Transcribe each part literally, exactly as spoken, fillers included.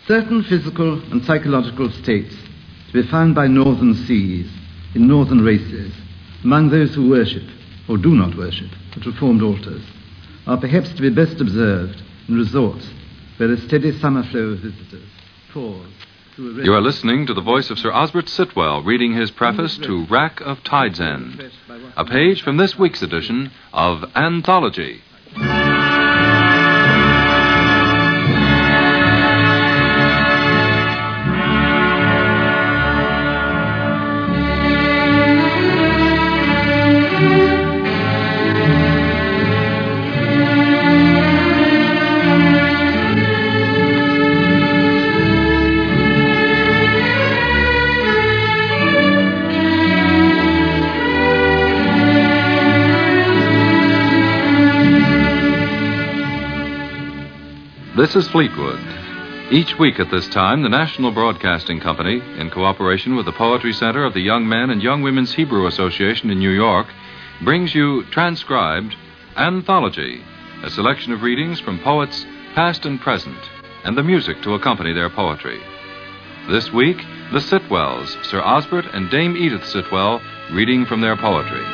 Certain physical and psychological states to be found by northern seas, in northern races, among those who worship, or do not worship, at Reformed altars, are perhaps to be best observed in resorts where a steady summer flow of visitors pours through a... You are listening to the voice of Sir Osbert Sitwell reading his preface to Rack of Tide's End, a page from this week's edition of Anthology. This is Fleetwood. Each week at this time, the National Broadcasting Company, in cooperation with the Poetry Center of the Young Men and Young Women's Hebrew Association in New York, brings you transcribed Anthology, a selection of readings from poets past and present, and the music to accompany their poetry. This week, the Sitwells, Sir Osbert and Dame Edith Sitwell, reading from their poetry.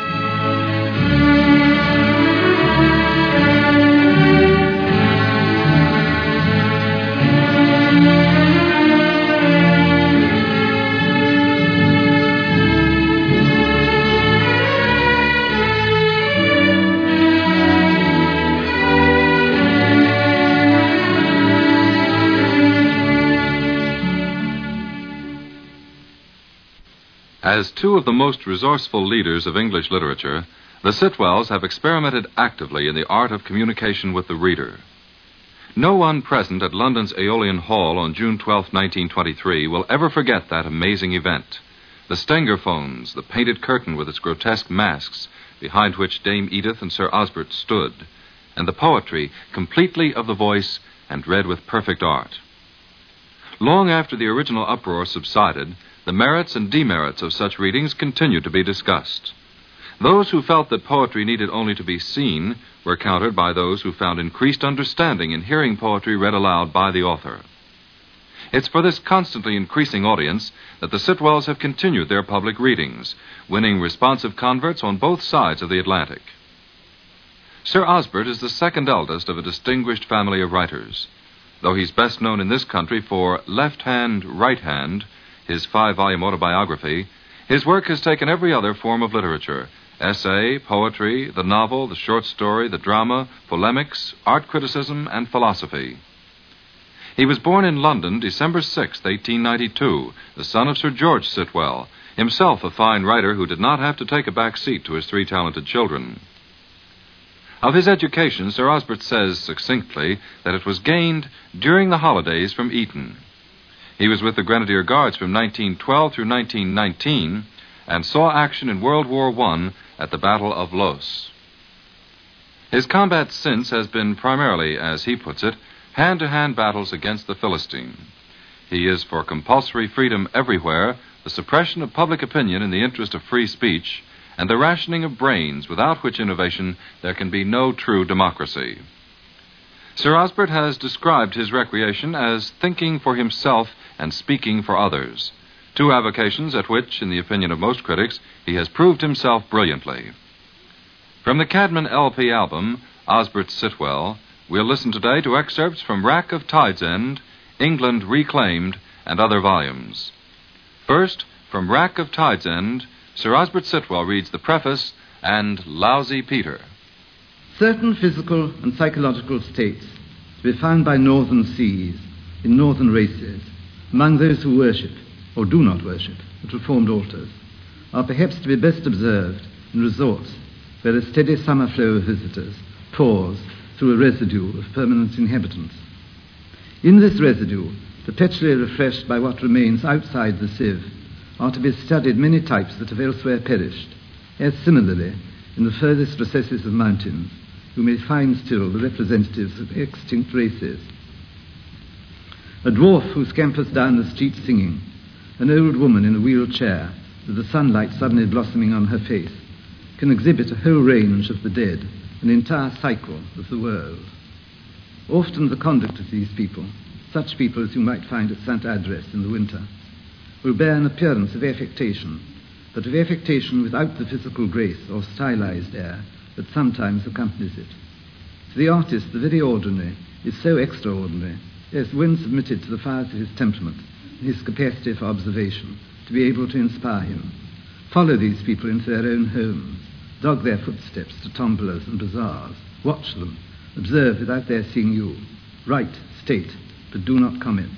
As two of the most resourceful leaders of English literature, the Sitwells have experimented actively in the art of communication with the reader. No one present at London's Aeolian Hall on June twelfth, nineteen twenty-three, will ever forget that amazing event. The Stengerphones, the painted curtain with its grotesque masks, behind which Dame Edith and Sir Osbert stood, and the poetry, completely of the voice and read with perfect art. Long after the original uproar subsided, the merits and demerits of such readings continued to be discussed. Those who felt that poetry needed only to be seen were countered by those who found increased understanding in hearing poetry read aloud by the author. It's for this constantly increasing audience that the Sitwells have continued their public readings, winning responsive converts on both sides of the Atlantic. Sir Osbert is the second eldest of a distinguished family of writers. Though he's best known in this country for Left Hand, Right Hand, his five-volume autobiography, his work has taken every other form of literature: essay, poetry, the novel, the short story, the drama, polemics, art criticism, and philosophy. He was born in London December sixth, eighteen ninety-two, the son of Sir George Sitwell, himself a fine writer who did not have to take a back seat to his three talented children. Of his education, Sir Osbert says succinctly that it was gained during the holidays from Eton. He was with the Grenadier Guards from nineteen twelve through nineteen nineteen and saw action in World War One at the Battle of Loos. His combat since has been primarily, as he puts it, hand-to-hand battles against the Philistine. He is for compulsory freedom everywhere, the suppression of public opinion in the interest of free speech, and the rationing of brains, without which innovation there can be no true democracy. Sir Osbert has described his recreation as thinking for himself and speaking for others, two avocations at which, in the opinion of most critics, he has proved himself brilliantly. From the Cadman L P album, Osbert Sitwell, we'll listen today to excerpts from Rack of Tide's End, England Reclaimed, and other volumes. First, from Rack of Tide's End, Sir Osbert Sitwell reads the preface and Lousy Peter. Certain physical and psychological states to be found by northern seas, in northern races, among those who worship, or do not worship, at Reformed altars, are perhaps to be best observed in resorts where a steady summer flow of visitors pours through a residue of permanent inhabitants. In this residue, perpetually refreshed by what remains outside the sieve, are to be studied many types that have elsewhere perished, as similarly, in the furthest recesses of mountains, you may find still the representatives of extinct races. A dwarf who scampers down the street singing, an old woman in a wheelchair with the sunlight suddenly blossoming on her face, can exhibit a whole range of the dead, an entire cycle of the world. Often the conduct of these people such people as you might find at Saint Adres in the winter, will bear an appearance of affectation, but of affectation without the physical grace or stylized air that sometimes accompanies it. To the artist, the very ordinary is so extraordinary as when submitted to the fires of his temperament and his capacity for observation to be able to inspire him. Follow these people into their own homes, dog their footsteps to tombolas and bazaars, watch them, observe without their seeing you, write, state, but do not comment.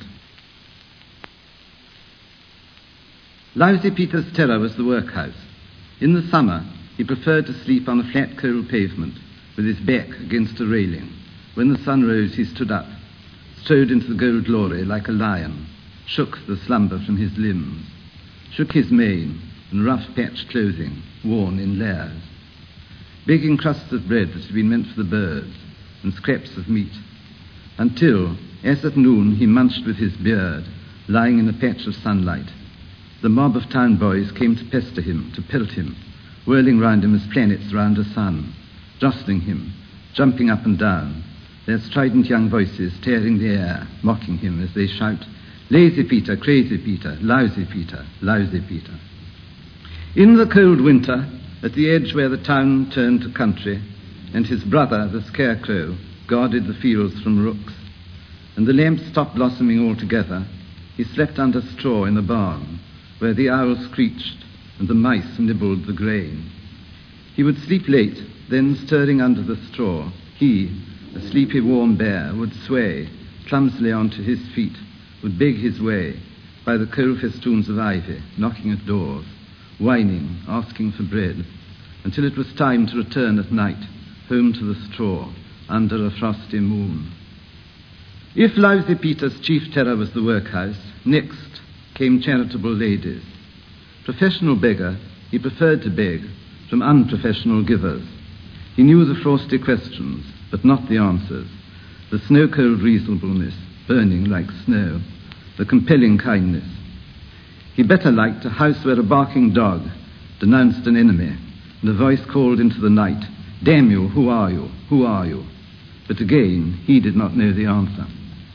Lousy Peter's terror was the workhouse. In the summer, he preferred to sleep on a flat coal pavement with his back against a railing. When the sun rose, he stood up, strode into the gold glory like a lion, shook the slumber from his limbs, shook his mane and rough patched clothing, worn in layers, begging crusts of bread that had been meant for the birds, and scraps of meat, until, as at noon, he munched with his beard, lying in a patch of sunlight. The mob of town boys came to pester him, to pelt him, whirling round him as planets round a sun, jostling him, jumping up and down, their strident young voices tearing the air, mocking him as they shout, "Lazy Peter, crazy Peter, lousy Peter, lousy Peter." In the cold winter, at the edge where the town turned to country, and his brother, the scarecrow, guarded the fields from rooks, and the lamps stopped blossoming altogether, he slept under straw in a barn, where the owls screeched and the mice nibbled the grain. He would sleep late, then stirring under the straw, he, a sleepy warm bear, would sway clumsily onto his feet, would beg his way by the coal festoons of ivy, knocking at doors, whining, asking for bread, until it was time to return at night, home to the straw, under a frosty moon. If Lousy Peter's chief terror was the workhouse, next came charitable ladies. Professional beggar, he preferred to beg from unprofessional givers. He knew the frosty questions, but not the answers, the snow-cold reasonableness, burning like snow, the compelling kindness. He better liked a house where a barking dog denounced an enemy, and a voice called into the night, "Damn you, who are you, who are you?" But again, he did not know the answer.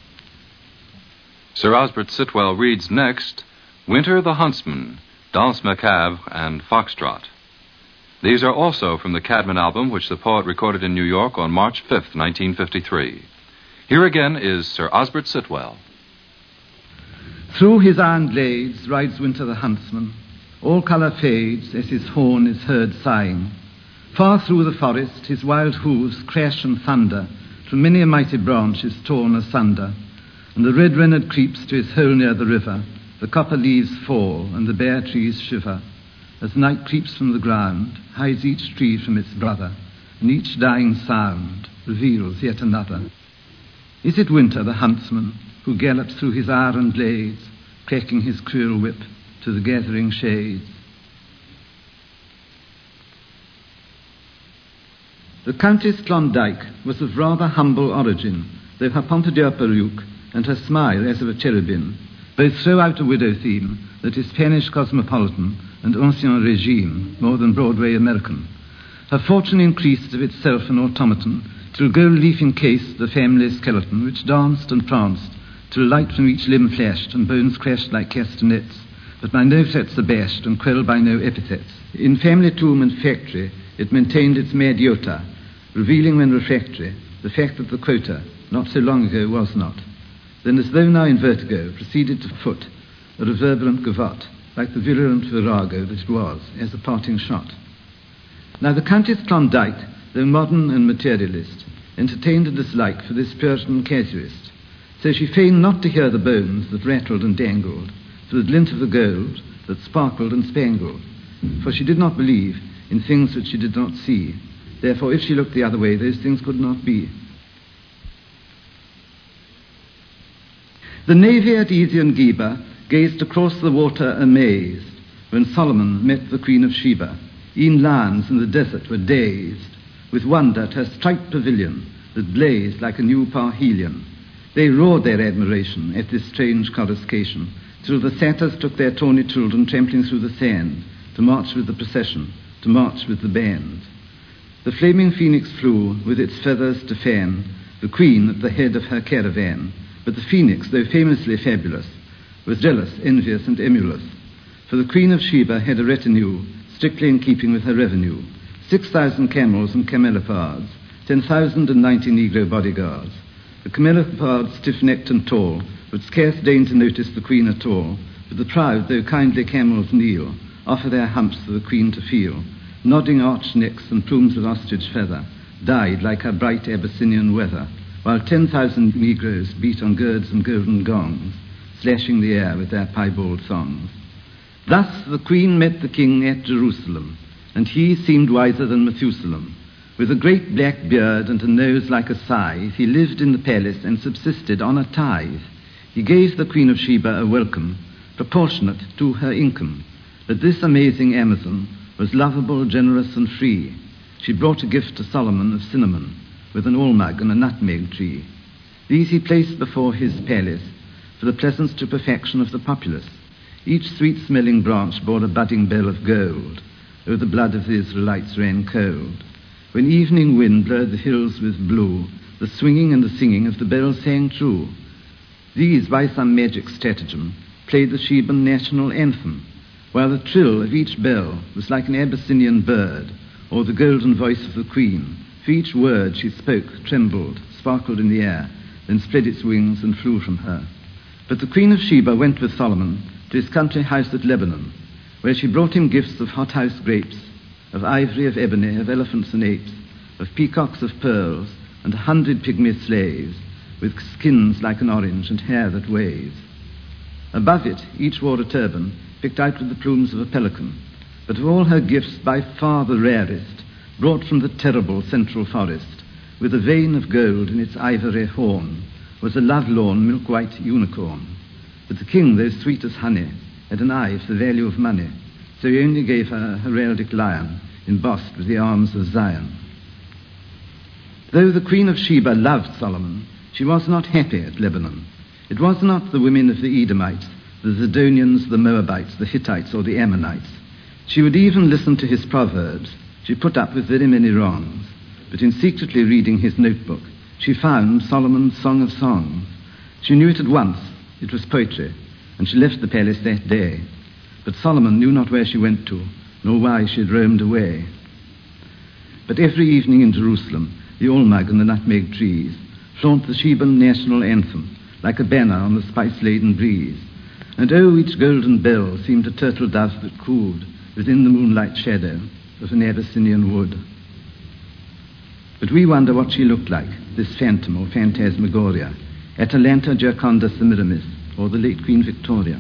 Sir Osbert Sitwell reads next, Winter the Huntsman, Danse Macabre, and Foxtrot. These are also from the Cadman album, which the poet recorded in New York on March fifth, nineteen fifty-three. Here again is Sir Osbert Sitwell. Through his iron glades rides Winter the Huntsman. All colour fades as his horn is heard sighing. Far through the forest his wild hoofs crash and thunder, from many a mighty branch is torn asunder, and the red rennet creeps to his hole near the river, the copper leaves fall and the bare trees shiver, as night creeps from the ground, hides each tree from its brother, and each dying sound reveals yet another. Is it Winter the Huntsman who gallops through his iron glades, cracking his cruel whip to the gathering shades? The Countess Klondike was of rather humble origin, though her pompadour peruke and her smile as of a cherubim both throw out a widow theme that is Spanish cosmopolitan and ancien régime more than Broadway American. Her fortune increased of itself an automaton, till gold leaf encased the family skeleton, which danced and pranced, till light from each limb flashed and bones crashed like castanets, but by no threats abashed and quelled by no epithets. In family tomb and factory it maintained its mad iota, revealing when refractory the fact that the quota not so long ago was not. Then, as though now in vertigo, proceeded to foot a reverberant gavotte, like the virulent virago that it was, as a parting shot. Now the Countess Klondike, though modern and materialist, entertained a dislike for this Puritan casuist, so she feigned not to hear the bones that rattled and dangled, for the glint of the gold that sparkled and spangled, for she did not believe in things which she did not see. Therefore, if she looked the other way, those things could not be. The navy at Ezion Geber gazed across the water amazed when Solomon met the Queen of Sheba. E'en lions in the desert were dazed with wonder at her striped pavilion that blazed like a new parhelion. They roared their admiration at this strange coruscation, till the satyrs took their tawny children trampling through the sand to march with the procession, to march with the band. The flaming phoenix flew with its feathers to fan the queen at the head of her caravan, But the phoenix, though famously fabulous, was jealous, envious, and emulous. For the Queen of Sheba had a retinue strictly in keeping with her revenue, six thousand camels and camelopards, ten thousand and ninety negro bodyguards. The camelopards, stiff-necked and tall, would scarce deign to notice the Queen at all, but the proud, though kindly camels kneel, offer their humps for the Queen to feel. Nodding arched necks and plumes of ostrich feather dyed like her bright Abyssinian weather, while ten thousand negroes beat on girds and golden gongs, slashing the air with their piebald songs. Thus the Queen met the King at Jerusalem, and he seemed wiser than Methusalem. With a great black beard and a nose like a scythe, he lived in the palace and subsisted on a tithe. He gave the Queen of Sheba a welcome proportionate to her income. But this amazing Amazon was lovable, generous, and free. She brought a gift to Solomon of cinnamon, with an almug and a nutmeg tree. These he placed before his palace for the presence to perfection of the populace. Each sweet-smelling branch bore a budding bell of gold. Oh, the blood of the Israelites ran cold. When evening wind blurred the hills with blue, the swinging and the singing of the bells sang true. These, by some magic stratagem, played the Sheban national anthem, while the trill of each bell was like an Abyssinian bird, or the golden voice of the Queen. For each word she spoke trembled, sparkled in the air, then spread its wings and flew from her. But the Queen of Sheba went with Solomon to his country house at Lebanon, where she brought him gifts of hothouse grapes, of ivory, of ebony, of elephants and apes, of peacocks, of pearls, and a hundred pygmy slaves, with skins like an orange and hair that waves. Above it, each wore a turban, picked out with the plumes of a pelican. But of all her gifts, by far the rarest, brought from the terrible central forest, with a vein of gold in its ivory horn, was a love-lorn milk-white unicorn. But the king, though sweet as honey, had an eye for the value of money, so he only gave her a heraldic lion, embossed with the arms of Zion. Though the Queen of Sheba loved Solomon, she was not happy at Lebanon. It was not the women of the Edomites, the Zidonians, the Moabites, the Hittites, or the Ammonites. She would even listen to his proverbs. She put up with very many wrongs. But in secretly reading his notebook, she found Solomon's Song of Songs. She knew it at once. It was poetry, and she left the palace that day. But Solomon knew not where she went to, nor why she had roamed away. But every evening in Jerusalem, the almug and the nutmeg trees flaunt the Sheban national anthem, like a banner on the spice-laden breeze. And oh, each golden bell seemed a turtle dove that cooed within the moonlight shadow of an Abyssinian wood. But we wonder what she looked like, this phantom or phantasmagoria, Atalanta, Gioconda, Semiramis, or the late Queen Victoria.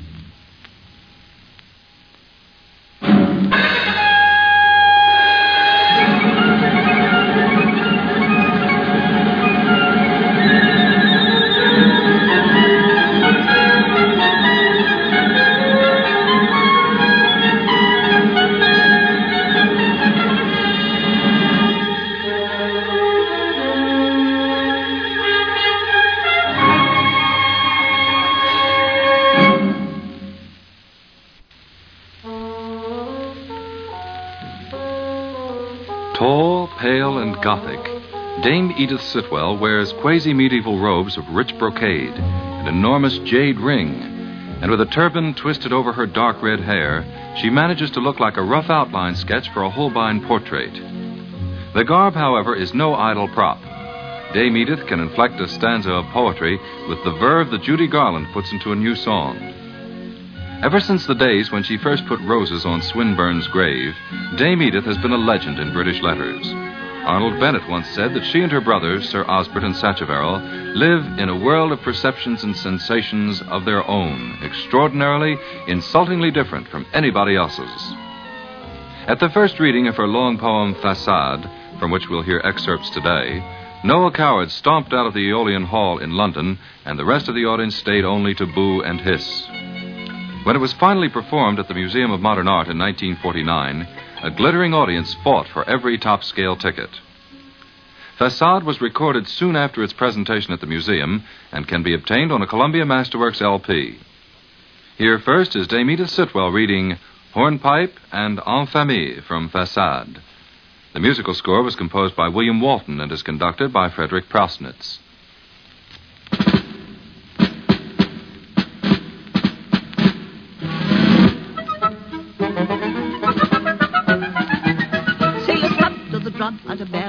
Tall, pale, and Gothic, Dame Edith Sitwell wears quasi-medieval robes of rich brocade, an enormous jade ring, and with a turban twisted over her dark red hair, she manages to look like a rough outline sketch for a Holbein portrait. The garb, however, is no idle prop. Dame Edith can inflect a stanza of poetry with the verve that Judy Garland puts into a new song. Ever since the days when she first put roses on Swinburne's grave, Dame Edith has been a legend in British letters. Arnold Bennett once said that she and her brothers, Sir Osbert and Sacheverell, live in a world of perceptions and sensations of their own, extraordinarily, insultingly different from anybody else's. At the first reading of her long poem, Façade, from which we'll hear excerpts today, Noel Coward stomped out of the Aeolian Hall in London, and the rest of the audience stayed only to boo and hiss. When it was finally performed at the Museum of Modern Art in nineteen forty-nine, a glittering audience fought for every top-scale ticket. Façade was recorded soon after its presentation at the museum and can be obtained on a Columbia Masterworks L P. Here first is Dame Edith Sitwell reading Hornpipe and En Famille from Façade. The musical score was composed by William Walton and is conducted by Frederick Prausnitz.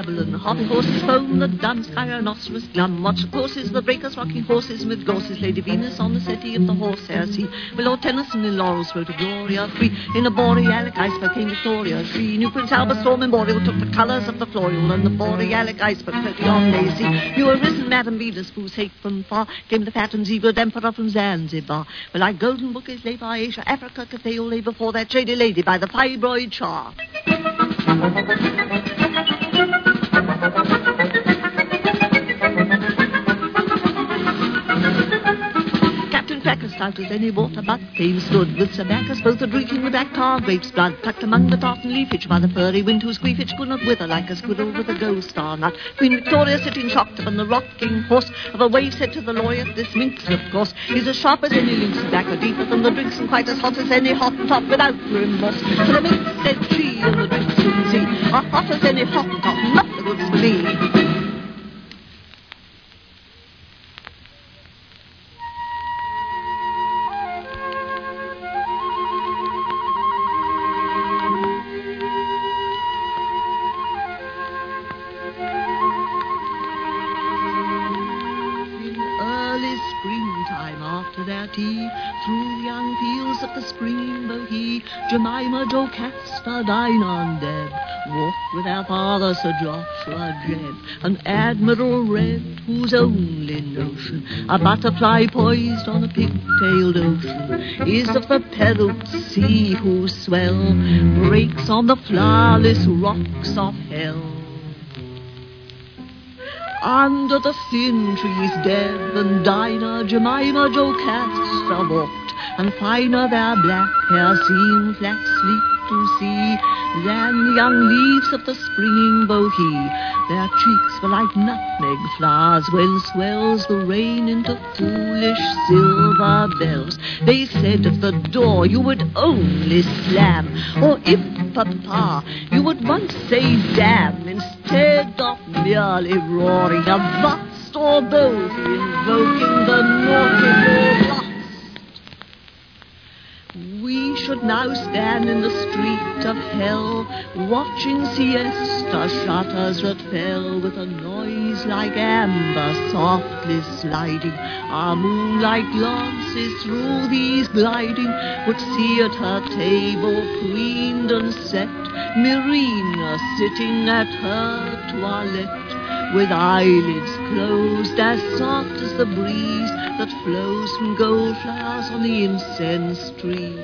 Babylon. Harpy horses foam, the dance by rhinoceros glum. Watch the courses, the breakers rocking horses, and with gorses Lady Venus on the settee of the horsehair sea. With Lord Tennyson in laurels wrote a Gloria free. In a borealic iceberg came Victoria. She knew Prince Albert Storm and Boreal took the colours of the floral, and the borealic iceberg float beyond they see. You arisen, Madam Venus, whose hate from far came the fat and zebra emperor from Zanzibar. Well, like golden bouquets lay by Asia, Africa, Cathay lay before that shady lady by the fibroid char. Captain Cracker stout as any water butt came stood with Sir Bacchus both a drinking the black tar grape's blood tucked among the tartan leafage by the furry wind whose squeefage could not wither like a squirrel with a gold star nut. Queen Victoria sitting shocked upon the rocking horse of a wave said to the lawyer, this minx of course is as sharp as any lynx and blacker deeper than the drinks and quite as hot as any Hottentot without remorse. So the minx said she and the drinks in sea are hot as any Hottentot, not the goods for me. Tea, through the young fields of the springing bohea, Jemima, Jocasta, Dinah, and Deb walked with their father, Sir Joshua Jebb, an admiral red, whose only notion, a butterfly poised on a pig-tailed ocean, is of the periled sea whose swell breaks on the flowerless rocks of hell. Under the thin trees, Deb and Dinah, Jemima, Jocasta walked, and finer their black hair seemed flat sleep to see than the young leaves of the springing bohea. Their cheeks were like nutmeg flowers when swells the rain into foolish silver bells. They said if the door you would only slam, or if, papa, you would once say damn, instead of merely roaring a bust or both invoking the naughty lust. We should now stand in the street of hell, watching siesta shutters that fell with a noise like amber softly sliding. Our moonlight glances through these gliding would see at her table queened and set Myrrhina sitting at her toilette, with eyelids closed as soft as the breeze that flows from gold flowers on the incense trees.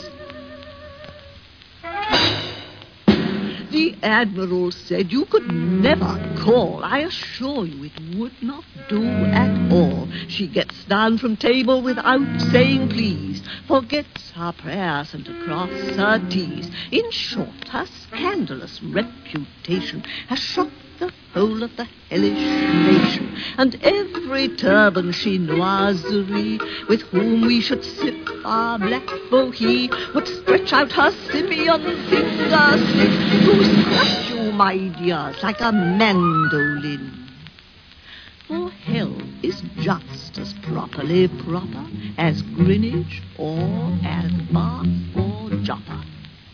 The Admiral said you could never call. I assure you it would not do at all. She gets down from table without saying please, forgets her prayers and to cross her T's. In short, her scandalous reputation has shocked the whole of the hellish nation, and every turban chinoiserie with whom we should sip our black bohea would stretch out her simian finger slip to scratch you, my dears, like a mandolin. For hell is just as properly proper as Greenwich or as Bath or Joppa.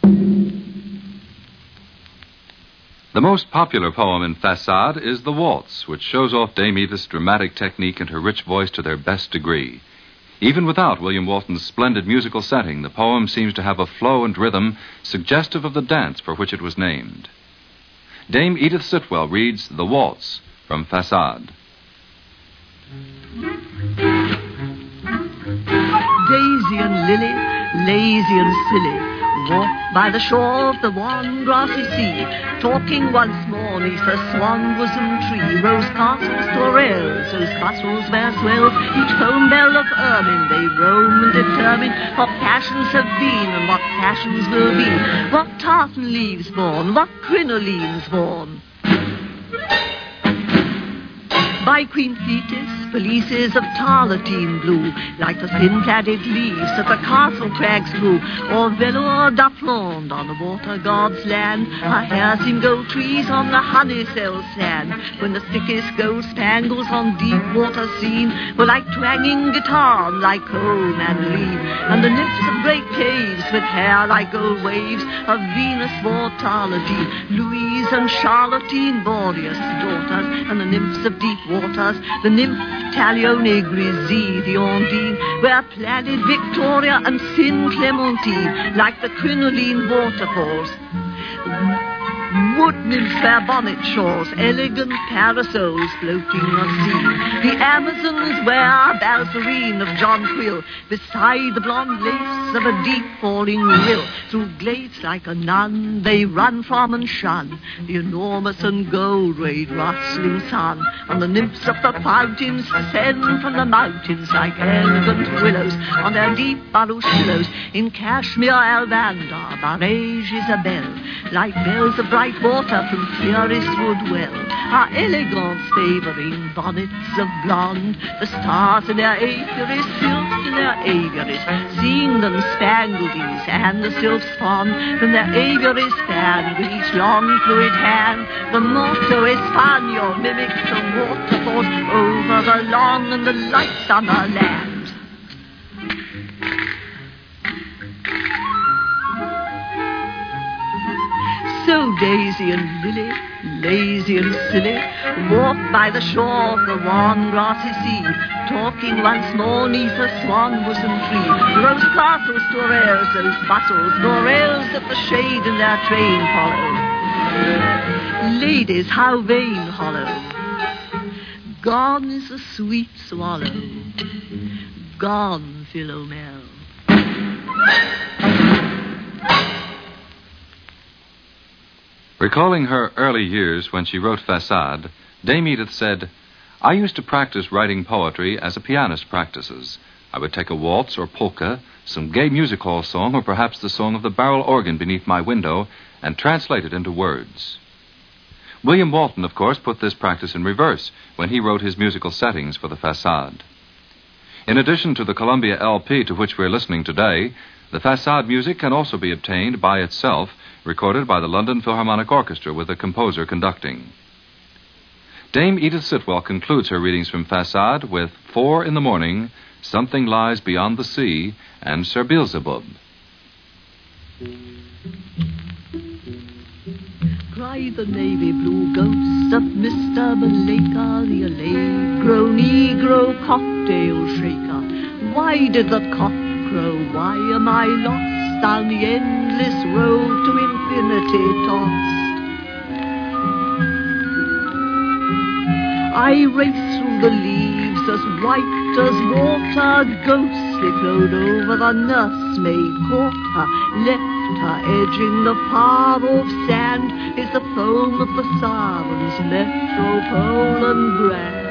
The most popular poem in Façade is The Waltz, which shows off Dame Edith's dramatic technique and her rich voice to their best degree. Even without William Walton's splendid musical setting, the poem seems to have a flow and rhythm suggestive of the dance for which it was named. Dame Edith Sitwell reads The Waltz from Façade. Daisy and Lily, lazy and silly, walked by the shore of the wan grassy sea, talking once more neath a swan-bosom tree. Rose castles, torels, those castles where swell each home bell of ermine. They roam and determine what passions have been and what passions will be, what tartan leaves born, what crinolines born. By Queen Thetis, pelisses of tarlatan blue, like the thin-plaided leaves that the castle crags grew, or velour d'Aplande on the water god's land. Her hair seemed gold trees on the honey-cell sand, when the thickest gold spangles on deep water seen were like twanging guitar, like coal mandolin. And the nymphs of great caves with hair like gold waves of Venus bore tarlatan, Louise and Charlottine Boreas daughters, and the nymphs of deep waters, the nymph Talione Grisy, the Ondine, were plaided Victoria and thin Clementine, like the crinoline waterfalls. Wood nymphs wear bonnet shawls, elegant parasols floating on sea. The Amazons wear a balserine of John Quill, beside the blonde lace of a deep falling rill. Through glades like a nun they run from and shun the enormous and gold-rayed rustling sun. And the nymphs of the fountains descend from the mountains like elegant willows on their deep balustrades. In Kashmir, Alvanda, Barège, Isabelle, like bells of bright water from clearest wood well, are elegance favouring bonnets of blonde, the stars in their apiaries, silks in their aviaries, seeing them spangled these, and the sylphs fond from their aviaries fan with each long fluid hand. The motto Espanol mimics the waterfalls over the long and the light summer land. So Daisy and Lily, lazy and silly, walked by the shore of the wan grassy sea, talking once more neath a swan bosom tree. Those castles to rails, those bustles, nor rails that the shade in their train follow. Ladies, how vain hollow! Gone is the sweet swallow, gone Philomel. Recalling her early years when she wrote Façade, Dame Edith said, "I used to practice writing poetry as a pianist practices. I would take a waltz or polka, some gay music hall song, or perhaps the song of the barrel organ beneath my window, and translate it into words." William Walton, of course, put this practice in reverse when he wrote his musical settings for the Façade. In addition to the Columbia L P to which we're listening today, the Façade music can also be obtained by itself, recorded by the London Philharmonic Orchestra with a composer conducting. Dame Edith Sitwell concludes her readings from Façade with Four in the Morning, Something Lies Beyond the Sea, and Sir Beelzebub. Cry the navy blue ghost of Mister Maleka, the allegro negro cocktail shaker. Why did the cock crow? Why am I lost down the endless road to infinity tossed? I race through the leaves as white as water, ghostly flowed over the nursemaid, caught her, left her, edging the far off sand, is the foam of the Saron's metropole and grand.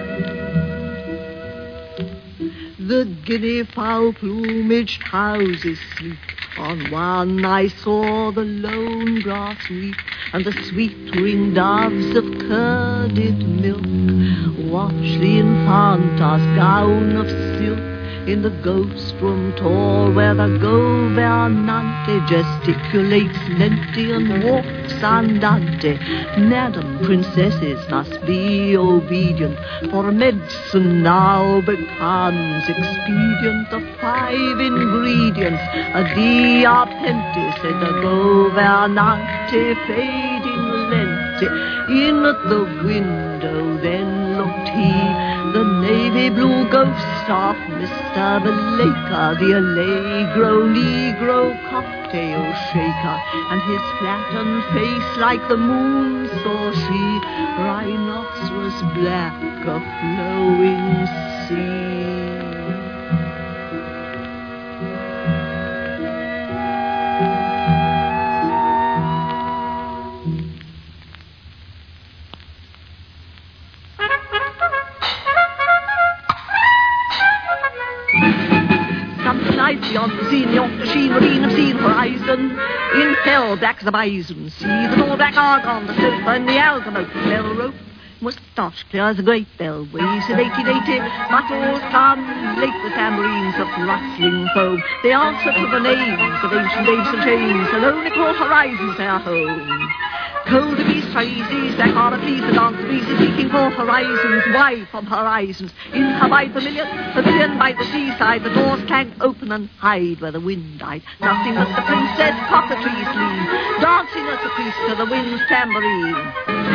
The guinea fowl plumaged houses sleep. On one I saw the lone grass weep, and the sweet winged doves of curded milk watch the infanta's gown of silk in the ghost room tall, where the governante gesticulates lenti and walks andante. Madam, princesses must be obedient, for medicine now becomes expedient. The five ingredients, a diapentis and a governante, fading lenti. In at the window then looked he, the navy blue ghost of Mister Maleka, the allegro negro cocktail shaker, and his flattened face like the moon saw she, rhinoceros black, a flowing sea. Beyond the scene, the off the sheen, marine of sea, the horizon. In hell, black as a bison. See the Lord black argon, the sofa and the algamote, the bell rope. Moustache clear as a great bell, waves of eighty eighty, battles come late with tambourines of rustling foam. They answer to the names of ancient babes and chains, and only call horizons their home. Cold of east Traises, their car of please, the dance breezes seeking for horizons, wide from horizons. In Hawaii pavilion, pavilion by the seaside, the doors clank open and hide where the wind died. Nothing but the princess cockatrees lean, dancing as a priest to the wind's tambourine.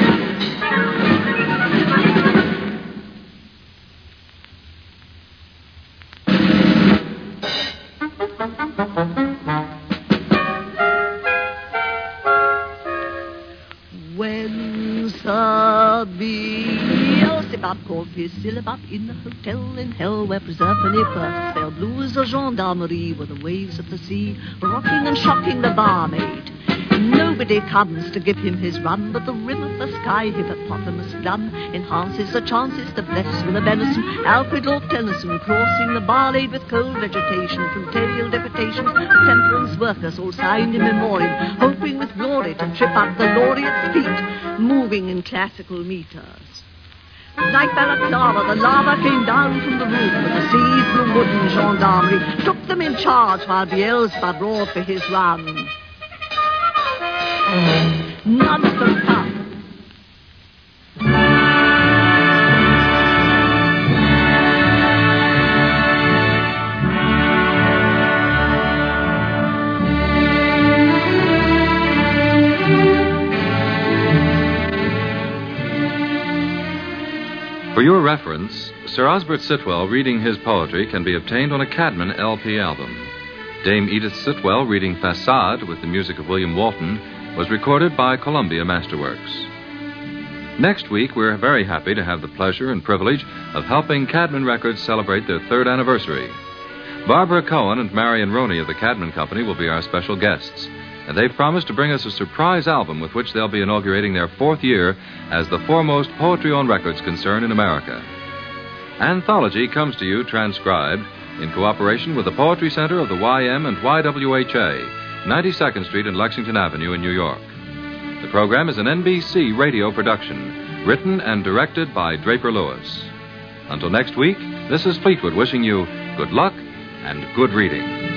When Sir Beelzebub called his syllabub in the hotel in hell where Persephone first fell blue as a gendarmerie were the waves of the sea, rocking and shocking the barmaid. Nobody comes to give him his rum, but the rim of the sky, hippopotamus glum, enhances the chances to bless with a venison. Alfred Lord Tennyson crossing the barlade with cold vegetation, fruitarial deputations of temperance workers all signed in memoriam, hoping with glory to trip up the laureate's feet, moving in classical meters. Like balaclava, the lava came down from the roof, but the seas, the wooden gendarmerie, took them in charge while Beelzebub roared for his rum. None so tough. For your reference, Sir Osbert Sitwell reading his poetry can be obtained on a Cadman L P album. Dame Edith Sitwell reading Facade with the music of William Walton was recorded by Columbia Masterworks. Next week, we're very happy to have the pleasure and privilege of helping Cadman Records celebrate their third anniversary. Barbara Cohen and Marion Roney of the Cadman Company will be our special guests, and they've promised to bring us a surprise album with which they'll be inaugurating their fourth year as the foremost poetry-on records concern in America. Anthology comes to you transcribed in cooperation with the Poetry Center of the Y M and Y W H A, ninety-second Street and Lexington Avenue in New York. The program is an N B C radio production, written and directed by Draper Lewis. Until next week, this is Fleetwood wishing you good luck and good reading.